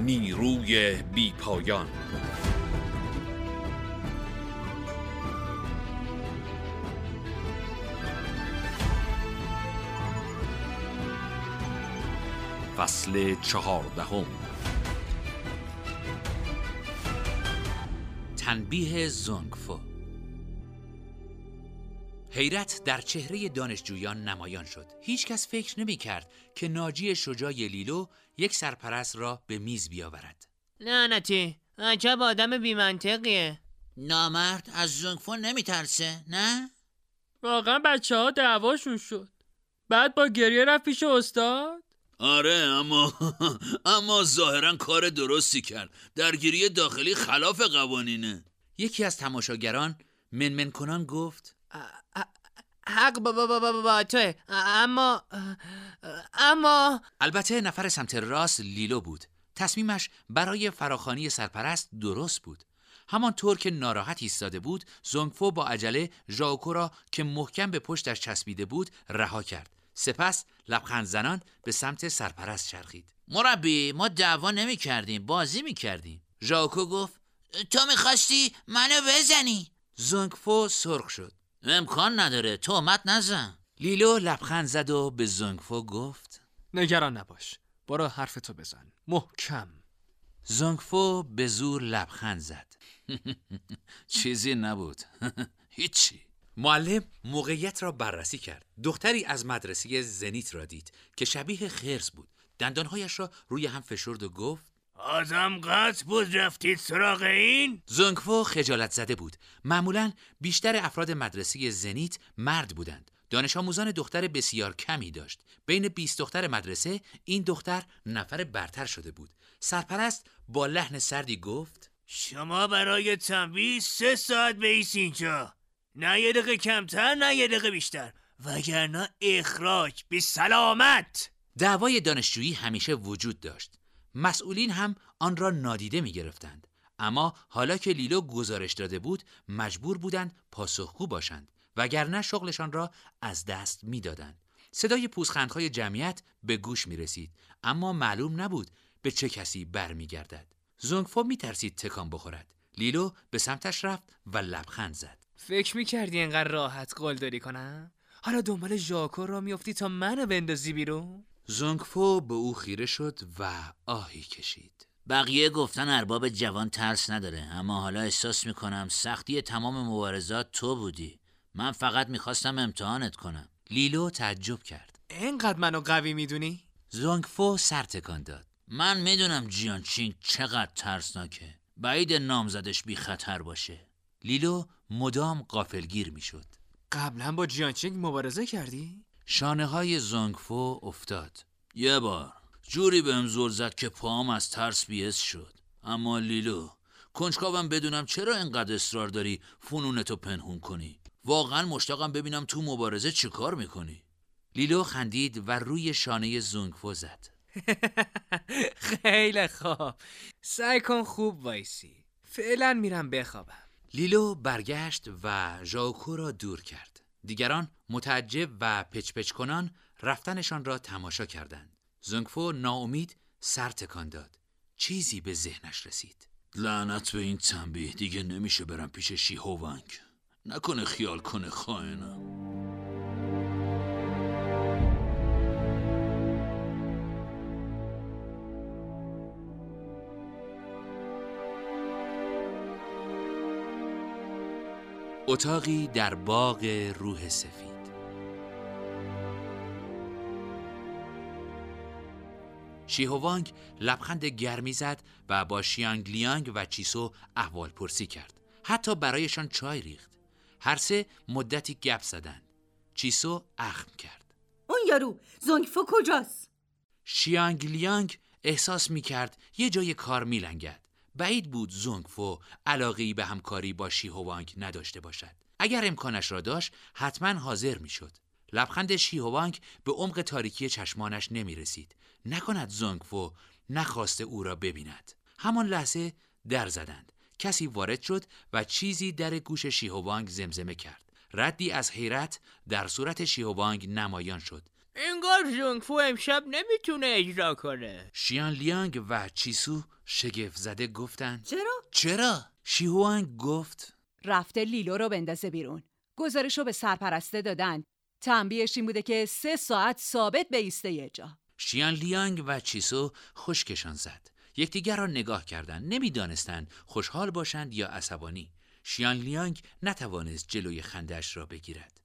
نیروی بی پایان. فصل 14. تنبیه زونگفو. حیرت در چهره دانشجویان نمایان شد. هیچ کس فکر نمی کرد که ناجی شجاع لیلو یک سرپرست را به میز بیاورد. لعنتی، عجب آدم بی‌منطقیه. نامرد از زونگفو نمی ترسه، نه؟ واقعا بچه ها دعواشون شد، بعد با گریه رفت پیش استاد. آره اما ظاهرا کار درستی کرد. درگیری داخلی خلاف قوانینه. یکی از تماشاگران منمن کنان گفت حق با توه، اما البته نفر سمت راست لیلو بود. تصمیمش برای فراخوانی سرپرست درست بود. همانطور که ناراحت ایستاده بود، زونگفو با عجله ژائوکو را که محکم به پشتش چسبیده بود رها کرد. سپس لبخند زنان به سمت سرپرست چرخید. مربی، ما دعوا نمی کردیم، بازی می کردیم. ژائوکو گفت تو میخواستی منو بزنی. زونگفو سرخ شد. امکان نداره، تهمت نزن. لیلو لبخند زد و به زونگفو گفت نگران نباش، برو حرفتو بزن محکم. زونگفو به زور لبخند زد. چیزی نبود. هیچی. معلم موقعیت را بررسی کرد. دختری از مدرسه زنیت را دید که شبیه خرس بود. دندانهایش را روی هم فشرد و گفت آدم قطع بود رفتید سراغ این؟ زونگفو خجالت زده بود. معمولاً بیشتر افراد مدرسه زنیت مرد بودند. دانش آموزان دختر بسیار کمی داشت. بین 20 دختر مدرسه این دختر نفر برتر شده بود. سرپرست با لحن سردی گفت شما برای تنبیه 3 ساعت بایست اینجا، نه یه دقیقه کمتر نه یه دقیقه بیشتر، وگرنه اخراج. به سلامت. دعوای دانشجویی همیشه وجود داشت. مسئولین هم آن را نادیده می گرفتند. اما حالا که لیلو گزارش داده بود مجبور بودند پاسخگو باشند، وگرنه شغلشان را از دست می دادند. صدای پوزخندهای جمعیت به گوش می رسید، اما معلوم نبود به چه کسی بر می گردد. زونگفو می ترسید تکان بخورد. لیلو به سمتش رفت و لبخند زد. فکر میکردی اینقدر راحت قلدری کنم؟ حالا دنبال ژائوکو را میافتی تا منو بندازی بیرون؟ زونگفو به او خیره شد و آهی کشید. بقیه گفتن ارباب جوان ترس نداره، اما حالا احساس میکنم سختی تمام مبارزات تو بودی. من فقط میخواستم امتحانت کنم. لیلو تعجب کرد. اینقدر منو قوی میدونی؟ زونگفو سر تکان داد. من میدونم جیانچینگ چقدر ترسناکه. بعید نامزدش بی خطر باشه. لیلو مدام غافلگیر میشد. قبلا با جیانچینگ مبارزه کردی؟ شانه های زونگفو افتاد. یه بار جوری بهم زل زد که پاهم از ترس بی‌حس شد. اما لیلو، کنجکاوم بدونم چرا اینقدر اصرار داری فنونتو پنهون کنی. واقعا مشتاقم ببینم تو مبارزه چه کار میکنی. لیلو خندید و روی شانه زونگفو زد. خیلی خوب، سعی کن خوب وایسی. فعلا میرم بخوابم. لیلو برگشت و ژائوکو را دور کرد. دیگران متعجب و پچ کنان رفتنشان را تماشا کردند. زونگفو ناامید سر تکان داد. چیزی به ذهنش رسید. لعنت به این تنبیه، دیگه نمیشه برم پیش شیهوونگ. نکنه خیال کنه خائنم. اتاقی در باغ روح سفید. شیهوونگ لبخند گرمی زد و با شیانگ لیانگ و چیسو احوال پرسی کرد. حتی برایشان چای ریخت. هر سه مدتی گپ زدند. چیسو اخم کرد. اون یارو زونگفو کجاست؟ شیانگ لیانگ احساس می کرد یه جای کار می لنگد. بعید بود زونگفو علاقه‌ای به همکاری با شیهوونگ نداشته باشد. اگر امکانش را داشت حتما حاضر می شد. لبخند شیهوونگ به عمق تاریکی چشمانش نمی رسید. نکند زونگفو نخواسته او را ببیند. همان لحظه در زدند. کسی وارد شد و چیزی در گوش شیهوونگ زمزمه کرد. ردی از حیرت در صورت شیهوونگ نمایان شد. انگار زونگفو امشب نمیتونه اجرا کنه. شیان لیانگ و چیسو شگفت زده گفتند چرا؟ شیهوانگ گفت رفته لیلو رو بندازه بیرون. گزارشو به سرپرسته دادن. تنبیهش این بوده که 3 ساعت ثابت بایسته یه جا. شیان لیانگ و چیسو خشکشان زد. یکدیگر را نگاه کردند. نمیدانستند خوشحال باشند یا عصبانی. شیان لیانگ نتوانست جلوی خنده‌اش را بگیرد.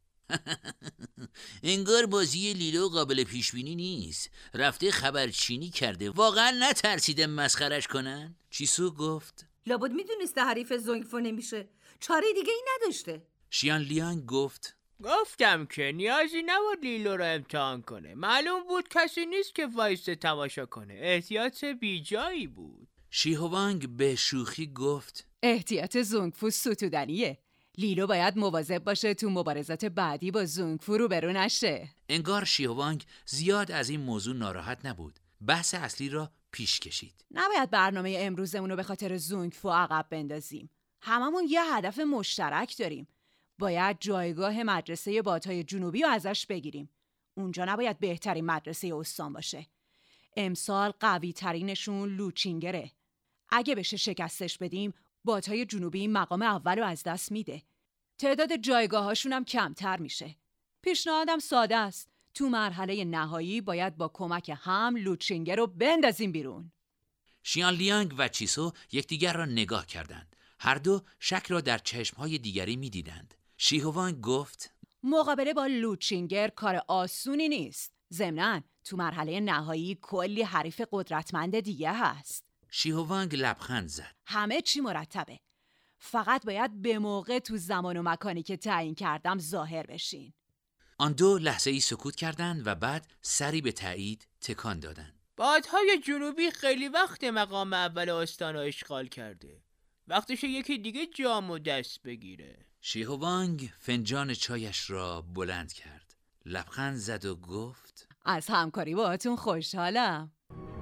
انگار بازی لیلو قابل پیش بینی نیست. رفته خبرچینی کرده. واقعا نترسیده مسخرش کنن؟ چیسو گفت لابد میدونسته حریف زونگفو نمیشه. چاره دیگه ای نداشته. شیان لیانگ گفت گفتم که نیازی نبود لیلو رو امتحان کنه. معلوم بود کسی نیست که وایسته تماشا کنه. احتیاط بیجایی بود. شیهوانگ به شوخی گفت احتیاط زونگفو ستودنیه. لیلو باید مواظب باشه تو مبارزات بعدی با زونگفو روبرو نشه. انگار شیهوانگ زیاد از این موضوع ناراحت نبود. بحث اصلی را پیش کشید. نباید برنامه امروزمون رو به خاطر زونگفو عقب بندازیم. هممون یه هدف مشترک داریم. باید جایگاه مدرسه بادهای جنوبی رو ازش بگیریم. اونجا نباید بهترین مدرسه استان باشه. امسال قوی ترینشون لوچینگره. اگه بشه شکستش بدیم، بادهای جنوبی مقام اول رو از دست میده. تعداد جایگاهاشون هم کمتر میشه. پیشنهادم ساده است. تو مرحله نهایی باید با کمک هم لوچینگر رو بندازیم بیرون. شیان لیانگ و چیسو یکدیگر را نگاه کردند. هر دو شک را در چشمهای دیگری میدیدند. شیهوانگ گفت مقابله با لوچینگر کار آسونی نیست. ضمناً تو مرحله نهایی کلی حریف قدرتمند دیگه هست. شیهوانگ لبخند زد. همه چی مرتبه. فقط باید به موقع تو زمان و مکانی که تعیین کردم ظاهر بشین. آن دو لحظه ای سکوت کردند و بعد سری به تایید تکان دادند. بادهای جنوبی خیلی وقت مقام اول استان رو اشغال کرده. وقتشه یکی دیگه جام و دست بگیره. شیهوانگ فنجان چایش را بلند کرد. لبخند زد و گفت از همکاری باهاتون خوشحالم.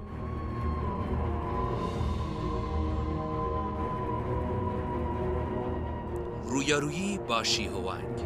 رویارویی با شیهوانگ.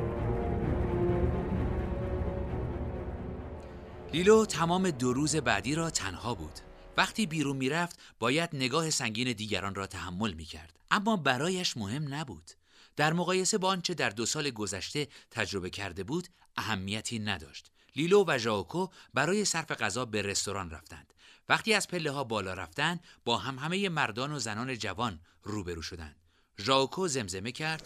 لیلو تمام 2 روز بعدی را تنها بود. وقتی بیرون میرفت باید نگاه سنگین دیگران را تحمل میکرد. اما برایش مهم نبود. در مقایسه با آنچه در 2 سال گذشته تجربه کرده بود اهمیتی نداشت. لیلو و ژائوکو برای صرف غذا به رستوران رفتند. وقتی از پله ها بالا رفتند با همه مردان و زنان جوان روبرو شدند. ژائوکو زمزمه کرد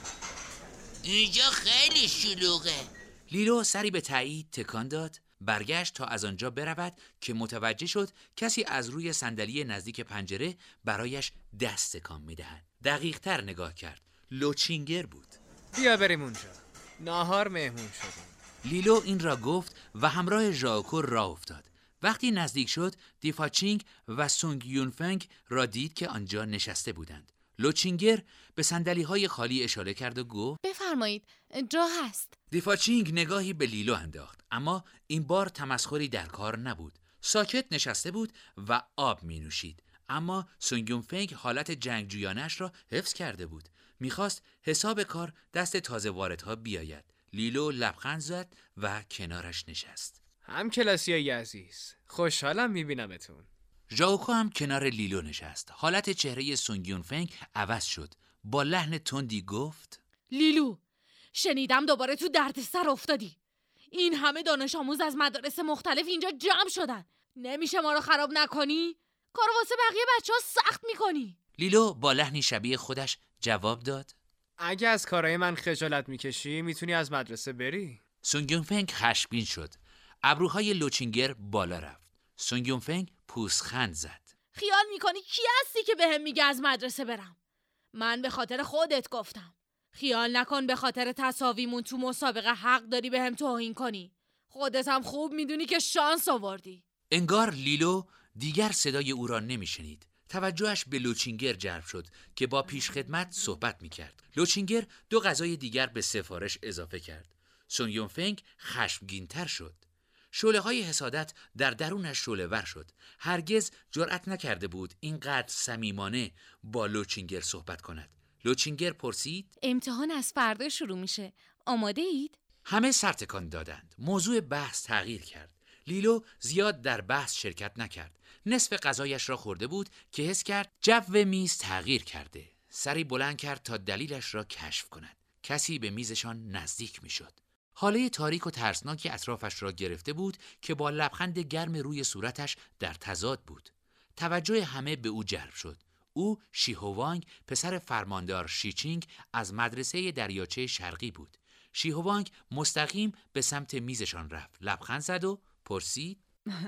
اینجا خیلی شلوغه. لیلو سری به تایید تکان داد. برگشت تا از آنجا برود که متوجه شد کسی از روی صندلی نزدیک پنجره برایش دست تکان می‌دهد. دقیق‌تر نگاه کرد. لوچینگر بود. بیا بریم اونجا. ناهار مهمون شدیم. لیلو این را گفت و همراه ژائوکو راه افتاد. وقتی نزدیک شد دیفاچینگ و سونگ یونفنگ را دید که آنجا نشسته بودند. لوچینگر به صندلی‌های خالی اشاره کرد و گفت بفرمایید جا هست. دیفاچینگ نگاهی به لیلو انداخت، اما این بار تمسخری در کار نبود. ساکت نشسته بود و آب می نوشید. اما سونگ یونفنگ حالت جنگجویانش را حفظ کرده بود. میخواست حساب کار دست تازه واردها بیاید. لیلو لبخند زد و کنارش نشست. هم کلاسیای عزیز، خوشحالم میبینمتون. ژائوکو هم کنار لیلو نشست. حالت چهره سونگ یونفنگ عوض شد. با لحن تندی گفت لیلو، شنیدم دوباره تو دردسر افتادی. این همه دانش آموز از مدارس مختلف اینجا جمع شدن. نمیشه ما رو خراب نکنی؟ کارو واسه بقیه بچه‌ها سخت میکنی. لیلو با لحنی شبیه خودش جواب داد اگه از کارهای من خجالت میکشی میتونی از مدرسه بری. سونگ یونفنگ خشمگین شد. ابروهای لوچینگر بالا رفت. سونگ یونفنگ پوزخند زد. خیال میکنی کی هستی که بهم میگه از مدرسه برم؟ من به خاطر خودت گفتم. خیال نکن به خاطر تساویمون تو مسابقه حق داری بهم توهین کنی. خودت هم خوب میدونی که شانس آوردی. انگار لیلو دیگر صدای او را نمیشنید. توجهش به لوچینگر جلب شد که با پیشخدمت صحبت میکرد. لوچینگر 2 غذای دیگر به سفارش اضافه کرد. سونگ یونفنگ خشمگین‌تر شد. شعله‌های حسادت در درونش شعله‌ور شد. هرگز جرأت نکرده بود اینقدر صمیمانه با لوچینگر صحبت کند. لوچینگر پرسید امتحان از فردا شروع میشه. آماده اید؟ همه سر تکان دادند. موضوع بحث تغییر کرد. لیلو زیاد در بحث شرکت نکرد. نصف غذایش را خورده بود که حس کرد جو میز تغییر کرده. سری بلند کرد تا دلیلش را کشف کند. کسی به میزشان نزدیک میشد. حاله تاریک و ترسناکی اطرافش را گرفته بود که با لبخند گرم روی صورتش در تضاد بود. توجه همه به او جلب شد. او شیهوانگ، پسر فرماندار شیچینگ از مدرسه دریاچه شرقی بود. شیهوانگ مستقیم به سمت میزشان رفت. لبخند زد و پرسید: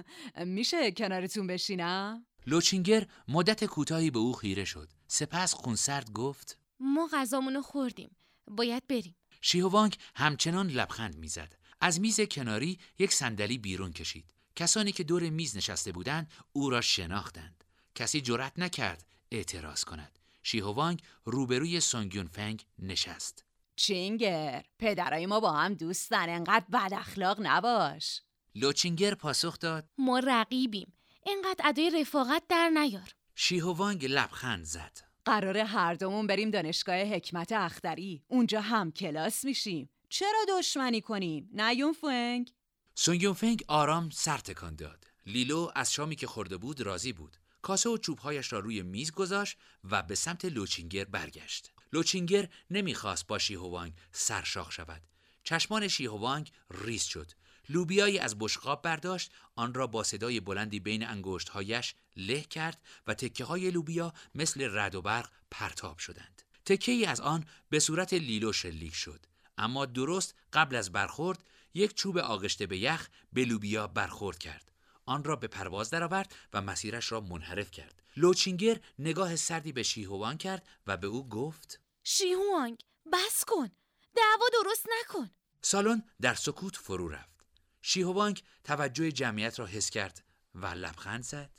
میشه کنارتون بشینم؟ لوچینگر مدت کوتاهی به او خیره شد. سپس خونسرد گفت: ما غذامونو خوردیم. باید بریم. شیهوانگ همچنان لبخند میزد. از میز کناری یک صندلی بیرون کشید. کسانی که دور میز نشسته بودند او را شناختند. کسی جرأت نکرد اعتراض کند. شیهوانگ روبروی سونگیون فنگ نشست. چینگر، پدرای ما با هم دوستن، انقدر بد اخلاق نباش. لوچینگر پاسخ داد: ما رقیبیم. اینقدر ادای رفاقت در نیار. شیهوانگ لبخند زد. قراره هر دومون بریم دانشگاه حکمت اختری. اونجا هم کلاس میشیم. چرا دشمنی کنیم؟ نه یون فنگ؟ سونگیون فنگ آرام سر تکان داد. لیلو از شامی که خورده بود راضی بود. کاسه و چوبهایش را روی میز گذاشت و به سمت لوچینگر برگشت. لوچینگر نمیخواست با شیهوانگ سرشاخ شود. چشمان شیهوانگ ریز شد. لوبیایی از بشقاب برداشت، آن را با صدای بلندی بین انگشت‌هایش له کرد و تکه‌های لوبیا مثل رعد و برق پرتاب شدند. تکه‌ای از آن به صورت لیلو شلیک شد، اما درست قبل از برخورد یک چوب آغشته به یخ به لوبیا برخورد کرد. آن را به پرواز درآورد و مسیرش را منحرف کرد. لوچینگر نگاه سردی به شیهوانگ کرد و به او گفت: شیهوانگ، بس کن. دعوا درست نکن. سالن در سکوت فرو رفت. شیهوانگ توجه جمعیت را حس کرد و لبخند زد.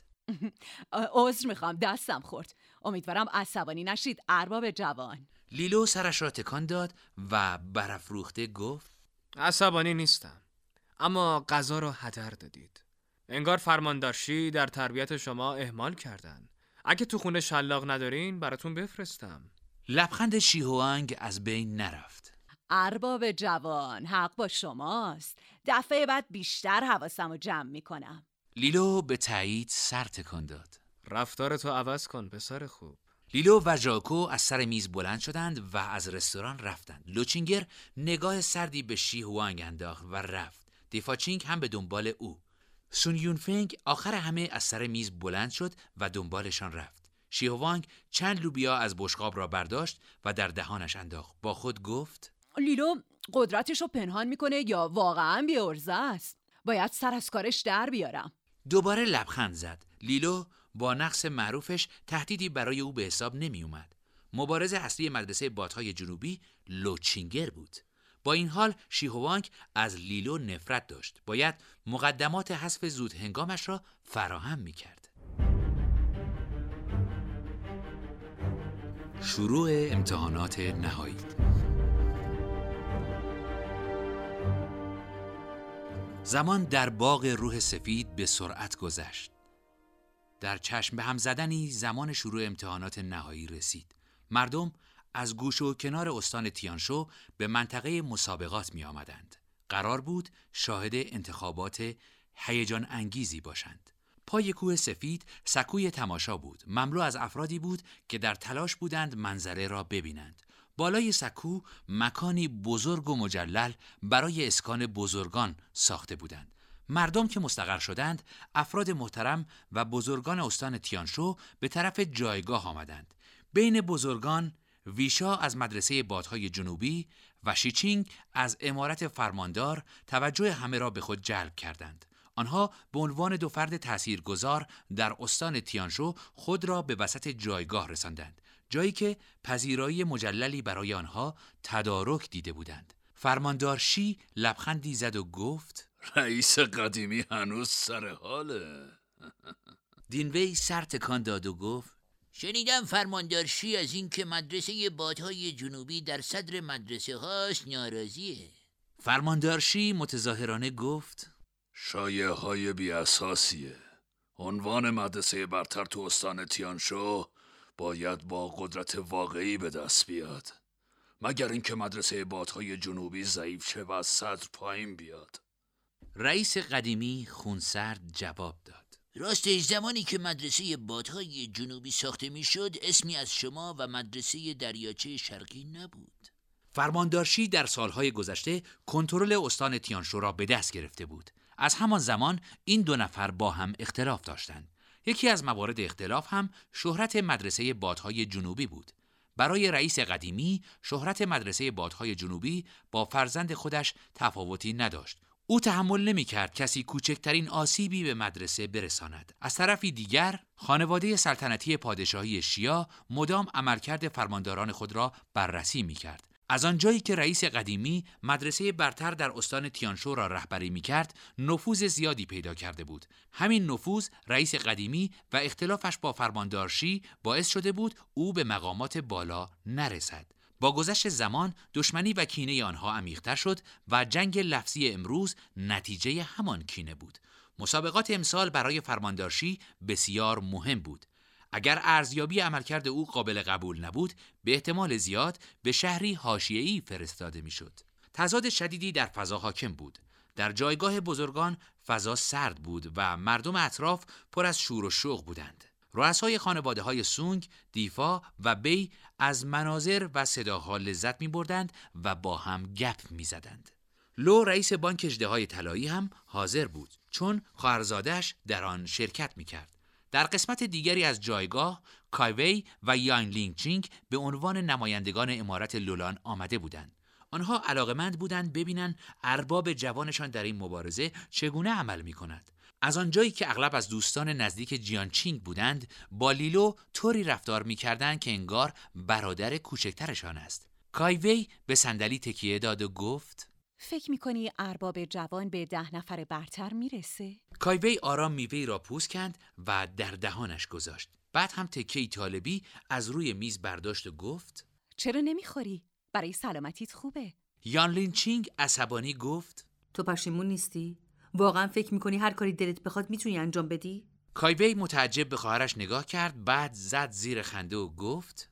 عذر میخوام، دستم خورد. امیدوارم عصبانی نشید ارباب جوان. لیلو سرش را تکان داد و برافروخته گفت: عصبانی نیستم، اما غذا را هدر دادید. انگار فرماندارشی در تربیت شما اهمال کردن. اگه تو خونه شلاق ندارین براتون بفرستم. لبخند شیهوانگ از بین نرفت. ارباب جوان، حق با شماست. دفعه بعد بیشتر حواسمو جمع میکنم. لیلو به تایید سر تکان داد. رفتارتو عوض کن پسر خوب. لیلو و ژاکو از سر میز بلند شدند و از رستوران رفتند. لوچینگر نگاه سردی به شیهوانگ انداخت و رفت. دیفاچینگ هم به دنبال او. سون یون فنگ آخر همه از سر میز بلند شد و دنبالشان رفت. شیهوانگ چند لوبیا از بشقاب را برداشت و در دهانش انداخت. با خود گفت: لیلو قدرتشو پنهان میکنه یا واقعا بی‌عرضه است؟ باید سر از کارش در بیارم. دوباره لبخند زد. لیلو با نقص معروفش تهدیدی برای او به حساب نمی اومد. مبارز اصلی مدرسه بادهای جنوبی لوچینگر بود. با این حال شیهوانگ از لیلو نفرت داشت. باید مقدمات حذف زود هنگامش را فراهم می کرد. شروع امتحانات نهایی. زمان در باغ روح سفید به سرعت گذشت. در چشم به هم زدنی زمان شروع امتحانات نهایی رسید. مردم از گوش و کنار استان تیانشو به منطقه مسابقات می آمدند. قرار بود شاهد انتخابات هیجان انگیزی باشند. پای کوه سفید سکوی تماشا بود. مملو از افرادی بود که در تلاش بودند منظره را ببینند. بالای سکو مکانی بزرگ و مجلل برای اسکان بزرگان ساخته بودند. مردم که مستقر شدند، افراد محترم و بزرگان استان تیانشو به طرف جایگاه آمدند. بین بزرگان ویشا از مدرسه بادهای جنوبی و شیچینگ از امارت فرماندار توجه همه را به خود جلب کردند. آنها به عنوان دو فرد تاثیرگذار در استان تیانشو خود را به وسط جایگاه رساندند، جایی که پذیرایی مجللی برای آنها تدارک دیده بودند. فرماندار شی لبخندی زد و گفت: رئیس قدیمی هنوز سر حاله. دینوی سر تکان داد و گفت: شنیدم فرماندارشی از این که مدرسه بادهای جنوبی در صدر مدرسه هاست ناراضیه. فرماندارشی متظاهرانه گفت: شایعه های بی اساسیه. عنوان مدرسه برتر تو استان تیانشو باید با قدرت واقعی به دست بیاد. مگر اینکه مدرسه بادهای جنوبی ضعیف شه و از صدر پایین بیاد. رئیس قدیمی خونسرد جواب داد. راستش زمانی که مدرسه بادهای جنوبی ساخته میشد اسمی از شما و مدرسه دریاچه شرقی نبود. فرماندارشی در سالهای گذشته کنترل استان تیانشو را به دست گرفته بود. از همان زمان این دو نفر با هم اختلاف داشتند. یکی از موارد اختلاف هم شهرت مدرسه بادهای جنوبی بود. برای رئیس قدیمی شهرت مدرسه بادهای جنوبی با فرزند خودش تفاوتی نداشت. او تحمل نمی‌کرد کسی کوچکترین آسیبی به مدرسه برساند. از طرفی دیگر خانواده سلطنتی پادشاهی شیا مدام عملکرد فرمانداران خود را بررسی می‌کرد. از آنجایی که رئیس قدیمی مدرسه برتر در استان تیانشو را رهبری می‌کرد، نفوذ زیادی پیدا کرده بود. همین نفوذ رئیس قدیمی و اختلافش با فرماندارشی باعث شده بود او به مقامات بالا نرسد. با گذشت زمان دشمنی و کینه آنها عمیق‌تر شد و جنگ لفظی امروز نتیجه همان کینه بود. مسابقات امسال برای فرماندارشی بسیار مهم بود. اگر ارزیابی عملکرد او قابل قبول نبود، به احتمال زیاد به شهری حاشیه‌ای فرستاده میشد. تضاد شدیدی در فضا حاکم بود. در جایگاه بزرگان فضا سرد بود و مردم اطراف پر از شور و شوق بودند. رؤسای خانواده‌های سونگ، دیفا و بی از مناظر و صداها لذت می‌بردند و با هم گپ می‌زدند. لو رئیس بانک اژدهای طلایی هم حاضر بود، چون خواهرزاده‌اش در آن شرکت می‌کرد. در قسمت دیگری از جایگاه، کایوی و یان لینگ چینگ به عنوان نمایندگان امارت لولان آمده بودند. آنها علاقمند بودند ببینند ارباب جوانشان در این مبارزه چگونه عمل می‌کند. از آنجایی که اغلب از دوستان نزدیک جیان چینگ بودند، با لیلو طوری رفتار می‌کردند که انگار برادر کوچکترشان است. کایوی به صندلی تکیه داد و گفت: فکر می‌کنی ارباب جوان به 10 نفر برتر میرسه؟ کایوی آرام میوه‌ای را پوست کند و در دهانش گذاشت. بعد هم تکه‌ای طالبی از روی میز برداشت و گفت: چرا نمیخوری؟ برای سلامتیت خوبه. یان لین چینگ عصبانی گفت: تو پشیمون نیستی؟ واقعا فکر میکنی هر کاری دلت بخواد میتونی انجام بدی؟ کایوی متعجب به خواهرش نگاه کرد، بعد زد زیر خنده و گفت: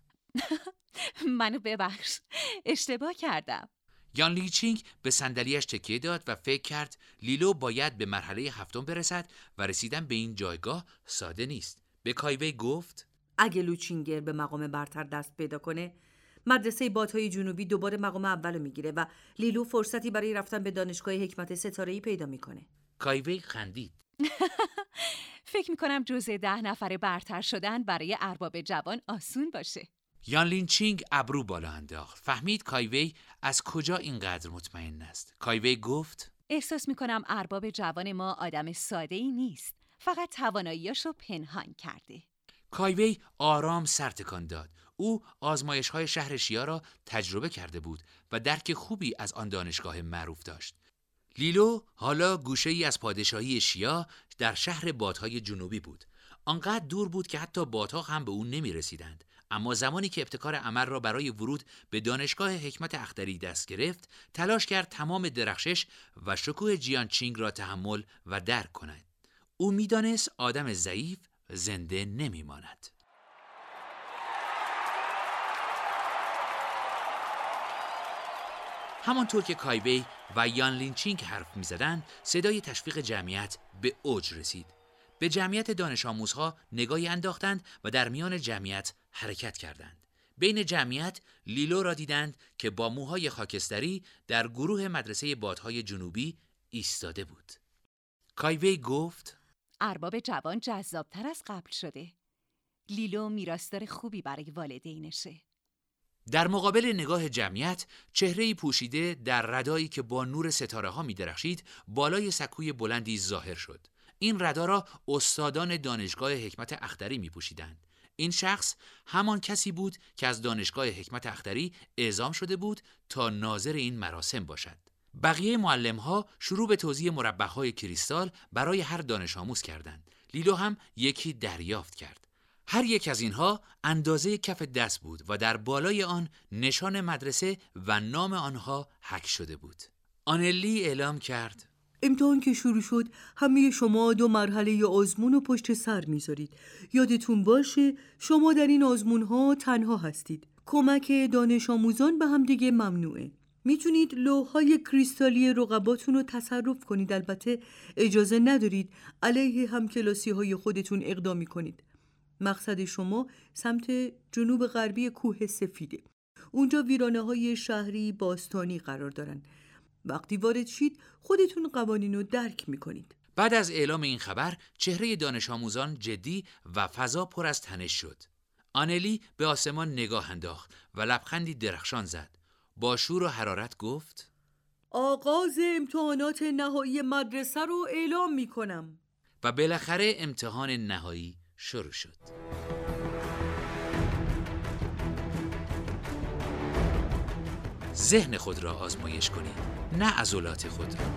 منو ببخش، اشتباه کردم. یان لی چینگ به صندلیاش تکیه داد و فکر کرد لیلو باید به مرحله 7 برسد و رسیدن به این جایگاه ساده نیست. به کایوی گفت: اگه لوچینگر به مقام برتر دست پیدا کنه، مدرسه بادهای جنوبی دوباره مقام اولو میگیره و لیلو فرصتی برای رفتن به دانشگاه حکمت ستاره‌ای پیدا میکنه. کایوی خندید. فکر میکنم جزء 10 نفر برتر شدن برای ارباب جوان آسون باشه. یان لین چینگ ابرو بالا انداخت. فهمید کایوی از کجا اینقدر مطمئن است. کایوی گفت: احساس میکنم ارباب جوان ما آدم ساده‌ای نیست. فقط تواناییاشو پنهان کرده. کایوی آرام سر تکان داد. او آزمایش‌های شهر شیا را تجربه کرده بود و درک خوبی از آن دانشگاه معروف داشت. لیلو حالا گوشه‌ای از پادشاهی شیا در شهر بادهای جنوبی بود. آنقدر دور بود که حتی بادها هم به او نمی‌رسیدند. اما زمانی که ابتکار عمل را برای ورود به دانشگاه حکمت اختری دست گرفت، تلاش کرد تمام درخشش و شکوه جیان چینگ را تحمل و درک کند. او می‌دانست آدم ضعیف زنده نمی‌ماند. همانطور که کایوی و یان لین چینگ حرف می‌زدند، صدای تشویق جمعیت به اوج رسید. به جمعیت دانش آموزها نگاهی انداختند و در میان جمعیت حرکت کردند. بین جمعیت لیلو را دیدند که با موهای خاکستری در گروه مدرسه بادهای جنوبی ایستاده بود. کایوی گفت: ارباب جوان جذابتر از قبل شده. لیلو میراثدار خوبی برای والدینشه. در مقابل نگاه جمعیت، چهره‌ای پوشیده در ردایی که با نور ستاره‌ها می‌درخشید، بالای سکوی بلندی ظاهر شد. این ردا را استادان دانشگاه حکمت اختری می‌پوشیدند. این شخص همان کسی بود که از دانشگاه حکمت اختری اعزام شده بود تا ناظر این مراسم باشد. بقیه معلم‌ها شروع به توزیع مربع‌های کریستال برای هر دانش آموز کردند. لیلو هم یکی دریافت کرد. هر یک از اینها اندازه کف دست بود و در بالای آن نشان مدرسه و نام آنها حک شده بود. آنلی اعلام کرد: امتحان که شروع شد، همه شما 2 مرحله آزمون رو پشت سر میذارید. یادتون باشه شما در این آزمون ها تنها هستید. کمک دانش آموزان به هم دیگه ممنوعه. میتونید لوح‌های کریستالی رقباتون رو تصرف کنید، البته اجازه ندارید علیه همکلاسی‌های خودتون اقدامی کنید. مقصد شما سمت جنوب غربی کوه سفیده. اونجا ویرانه‌های شهری باستانی قرار دارن. وقتی وارد شید خودتون قوانین رو درک میکنید. بعد از اعلام این خبر چهره دانش آموزان جدی و فضا پر از تنش شد. آنلی به آسمان نگاه انداخت و لبخندی درخشان زد. با شور و حرارت گفت: آغاز امتحانات نهایی مدرسه رو اعلام میکنم. و بالاخره امتحان نهایی شروع شد. ذهن خود را آزمایش کنید، نه عضلات خود را.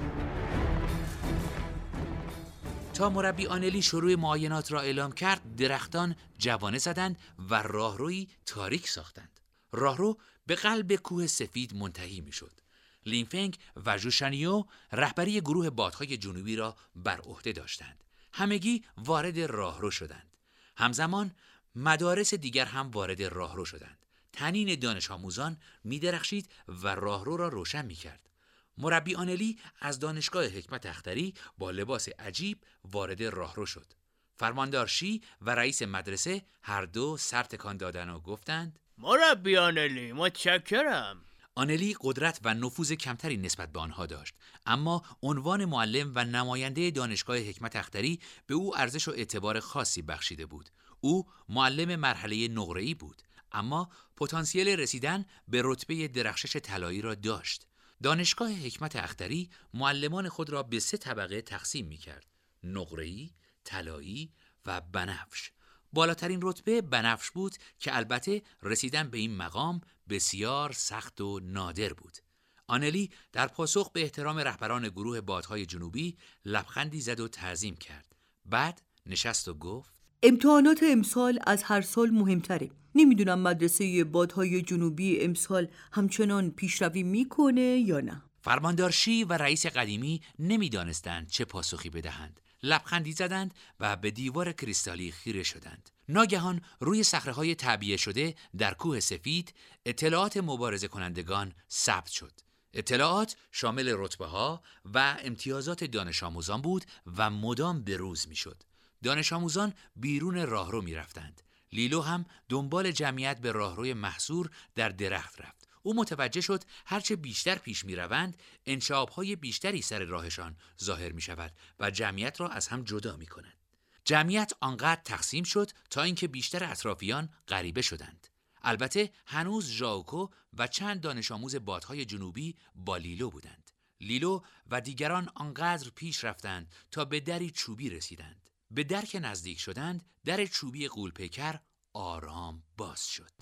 تا مربی آنلی شروع معاینات را اعلام کرد، درختان جوانه زدند و راهرویی تاریک ساختند. راهرو به قلب کوه سفید منتهی می شد. لینفنگ و ژوشانیو رهبری گروه بادهای جنوبی را بر عهده داشتند. همگی وارد راهرو شدند. همزمان مدارس دیگر هم وارد راهرو شدند. تنین دانش آموزان می درخشید و راهرو را روشن می کرد. مربی آنلی از دانشگاه حکمت اختری با لباس عجیب وارد راهرو شد. فرماندار شی و رئیس مدرسه هر دو سر تکان دادند و گفتند: مربی آنلی، متشکرم. آنلی قدرت و نفوذ کمتری نسبت به آنها داشت، اما عنوان معلم و نماینده دانشگاه حکمت اختری به او ارزش و اعتبار خاصی بخشیده بود. او معلم مرحله نقره‌ای بود، اما پتانسیل رسیدن به رتبه درخشش طلایی را داشت. دانشگاه حکمت اختری معلمان خود را به 3 طبقه تقسیم می‌کرد: نقره‌ای، طلایی و بنفش. بالاترین رتبه بنفش بود که البته رسیدن به این مقام بسیار سخت و نادر بود. آنلی در پاسخ به احترام رهبران گروه بادهای جنوبی لبخندی زد و تعظیم کرد. بعد نشست و گفت: امتحانات امسال از هر سال مهمتره. نمیدونم مدرسه بادهای جنوبی امسال همچنان پیشروی میکنه یا نه. فرماندار شی و رئیس قدیمی نمیدانستند چه پاسخی بدهند. لبخندی زدند و به دیوار کریستالی خیره شدند. ناگهان روی صخره‌های تعبیه شده در کوه سفید اطلاعات مبارزه کنندگان ثبت شد. اطلاعات شامل رتبه‌ها و امتیازات دانش آموزان بود و مدام بروز می‌شد. دانش آموزان بیرون راهرو می‌رفتند. لیلو هم دنبال جمعیت به راهروی محصور در درخت رفت. او متوجه شد هرچه بیشتر پیش می روند انشعاب‌های بیشتری سر راهشان ظاهر می شود و جمعیت را از هم جدا می کند. جمعیت آنقدر تقسیم شد تا اینکه بیشتر اطرافیان غریبه شدند. البته هنوز ژائوکو و چند دانش آموز بادهای جنوبی با لیلو بودند. لیلو و دیگران آنقدر پیش رفتند تا به دری چوبی رسیدند. به در که نزدیک شدند، در چوبی غول‌پیکر آرام باز شد.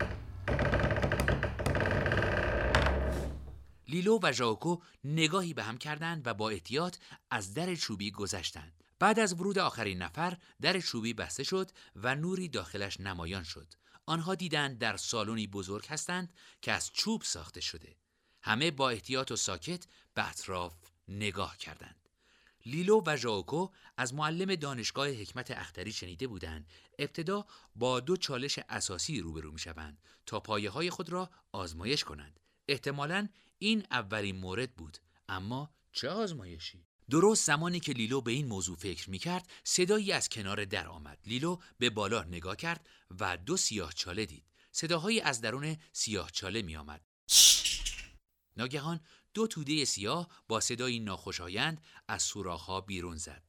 لیلو و ژائوکو نگاهی به هم کردند و با احتیاط از در چوبی گذشتند. بعد از ورود آخرین نفر، در چوبی بسته شد و نوری داخلش نمایان شد. آنها دیدند در سالنی بزرگ هستند که از چوب ساخته شده. همه با احتیاط و ساکت به اطراف نگاه کردند. لیلو و ژائوکو از معلم دانشگاه حکمت اختری شنیده بودند ابتدا با 2 چالش اساسی روبرو می‌شوند تا پایه‌های خود را آزمایش کنند. احتمالاً این اولین مورد بود، اما چه آزمایشی؟ درست زمانی که لیلو به این موضوع فکر می‌کرد، صدایی از کنار در آمد. لیلو به بالا نگاه کرد و 2 سیاه‌چاله دید. صداهایی از درون سیاه‌چاله می‌آمد. ناگهان 2 توده سیاه با صدایی ناخوشایند از سوراخ‌ها بیرون زد.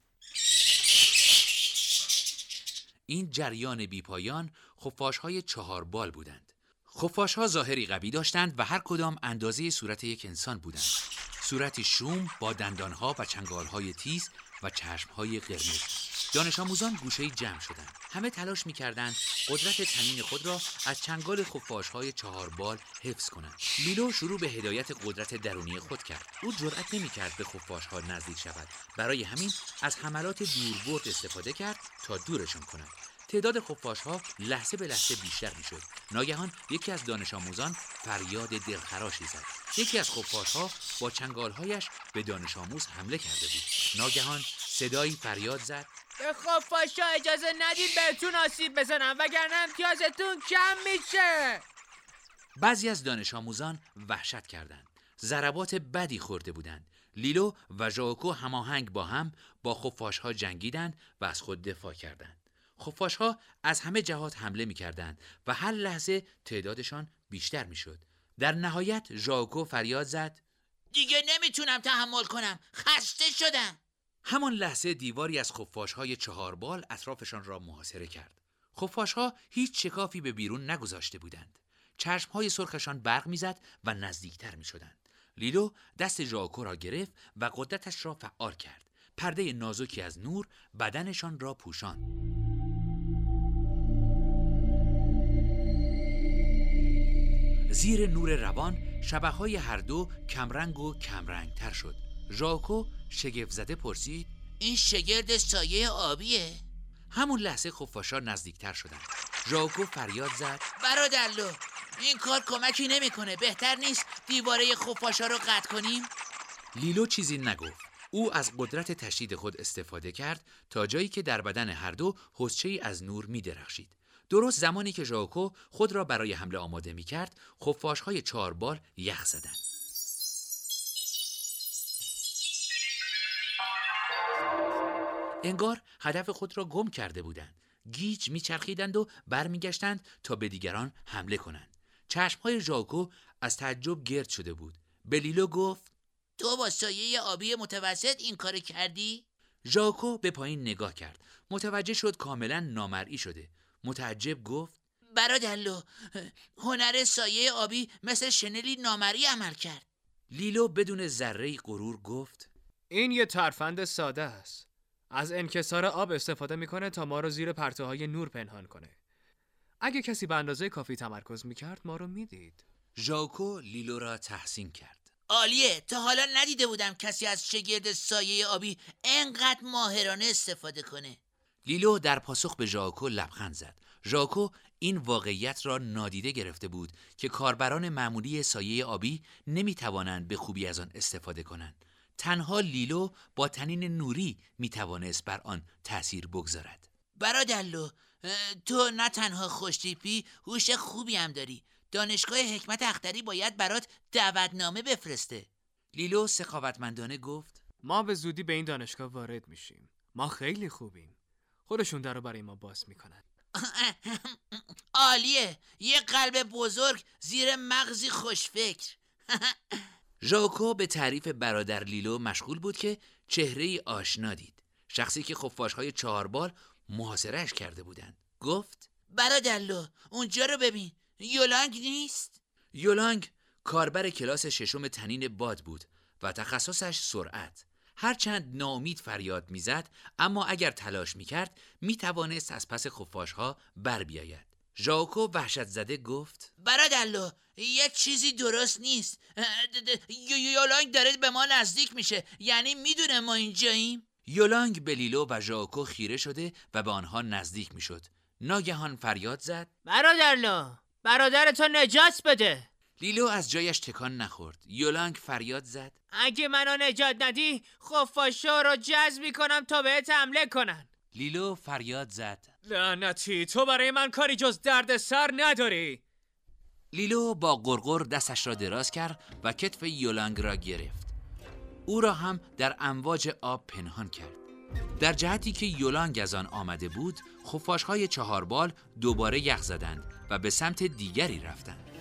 این جریان بیپایان خفاش‌های 4 بال بودند. خفاش‌ها ظاهری قوی داشتند و هر کدام اندازه صورت یک انسان بودند. صورتی شوم با دندان‌ها و چنگال‌های تیز و چشم‌های قرمز. دانش آموزان گوشه‌ای جمع شدند. همه تلاش می‌کردند قدرت تنین خود را از چنگال خفاش‌های 4 بال حفظ کنند. لیلو شروع به هدایت قدرت درونی خود کرد. او جرأت نمی‌کرد به خفاش‌ها نزدیک شود. برای همین از حملات دوربرد استفاده کرد تا دورشان کند. تعداد خفاش‌ها لحظه به لحظه بیشتر می‌شد. ناگهان یکی از دانش آموزان فریاد دلخراشی زد. یکی از خفاش‌ها با چنگال‌هایش به دانش آموز حمله کرده بود. ناگهان صدایی فریاد زد: به خفاش‌ها اجازه ندید بهتون آسیب بزنم وگرنه امتیازتون کم میشه. بعضی از دانش آموزان وحشت کردند. ضربات بدی خورده بودند. لیلو و ژائوکو هماهنگ با هم با خفاش‌ها جنگیدند و از خود دفاع کردند. خفاش‌ها از همه جهات حمله می‌کردند و هر لحظه تعدادشان بیشتر می‌شد. در نهایت ژائوکو فریاد زد: دیگه نمیتونم تحمل کنم، خسته شدم. همان لحظه دیواری از خفاش‌های 4 بال اطرافشان را محاصره کرد. خفاش‌ها هیچ شکافی به بیرون نگذاشته بودند. چشم‌های سرخشان برق می‌زد و نزدیکتر می‌شدند. لیلو دست ژائوکو را گرفت و قدرتش را فعال کرد. پرده نازکی از نور بدنشان را پوشاند. زیر نور روان شبحه‌های هر دو کمرنگ و کمرنگتر شد. ژائوکو شگفت زده پرسید: این شگرد سایه آبیه؟ همون لحظه خفاش‌ها نزدیکتر شدند. ژائوکو فریاد زد: برادرلو، این کار کمکی نمیکنه. بهتر نیست دیواره خفاش‌ها رو قطع کنیم؟ لیلو چیزی نگفت. او از قدرت تشدید خود استفاده کرد تا جایی که در بدن هر دو حسچه‌ای از نور می‌درخشید. درست زمانی که ژائوکو خود را برای حمله آماده می‌کرد، خفاش‌های 4 بال یخ زدند. انگار هدف خود را گم کرده بودند. گیج میچرخیدند و برمیگشتند تا به دیگران حمله کنند. چشمهای ژائوکو از تعجب گرد شده بود. به لیلو گفت: تو با سایه آبی متوسط این کار کردی؟ ژائوکو به پایین نگاه کرد. متوجه شد کاملا نامرئی شده. متعجب گفت: برادرلو، هنر سایه آبی مثل شنلی نامرئی عمل کرد. لیلو بدون ذره غرور گفت: این یه ترفند ساده است. از انکسار آب استفاده میکنه تا ما رو زیر پرتوهای نور پنهان کنه. اگه کسی به اندازه کافی تمرکز میکرد ما رو میدید. ژائوکو لیلو را تحسین کرد. عالیه، تا حالا ندیده بودم کسی از شگرد سایه آبی انقدر ماهرانه استفاده کنه. لیلو در پاسخ به ژائوکو لبخند زد. ژائوکو این واقعیت را نادیده گرفته بود که کاربران معمولی سایه آبی نمیتوانند به خوبی از آن استفاده کنند. تنها لیلو با طنین نوری میتوانست بر آن تأثیر بگذارد. برادرلو، تو نه تنها خوشتیپی، هوش خوبی هم داری. دانشگاه حکمت اختری باید برات دعوتنامه بفرسته. لیلو سخاوتمندانه گفت: ما به زودی به این دانشگاه وارد میشیم. ما خیلی خوبیم. خودشون درو برای ما باز میکنن. عالیه، یه قلب بزرگ زیر مغزی خوشفکر. ژائوکو به تعریف برادر لیلو مشغول بود که چهره‌ای آشنا دید. شخصی که خفاش‌های 4 بال محاصره‌اش کرده بودند. گفت: برادرلو، اونجا رو ببین. یولانگ نیست؟ یولانگ کاربر کلاس 6 طنین باد بود و تخصصش سرعت. هرچند ناامید فریاد میزد، اما اگر تلاش میکرد میتوانست از پس خفاش‌ها بر بیاید. ژائوکو وحشت زده گفت: برادرلو، یه چیزی درست نیست. یولانگ داره به ما نزدیک میشه. یعنی میدونه ما اینجاییم؟ یولانگ به لیلو و ژائوکو خیره شده و به آنها نزدیک میشد. ناگهان فریاد زد: برادرلو، برادرتو نجات بده. لیلو از جایش تکان نخورد. یولانگ فریاد زد: اگه منو نجات ندی خفاشا رو جذب میکنم تا بهت حمله کنن. لیلو فریاد زد: لعنتی، تو برای من کاری جز درد سر نداری. لیلو با غرغر دستش را دراز کرد و کتف یولانگ را گرفت. او را هم در امواج آب پنهان کرد. در جهتی که یولانگ از آن آمده بود، خفاش‌های 4 بال دوباره یخ زدند و به سمت دیگری رفتند.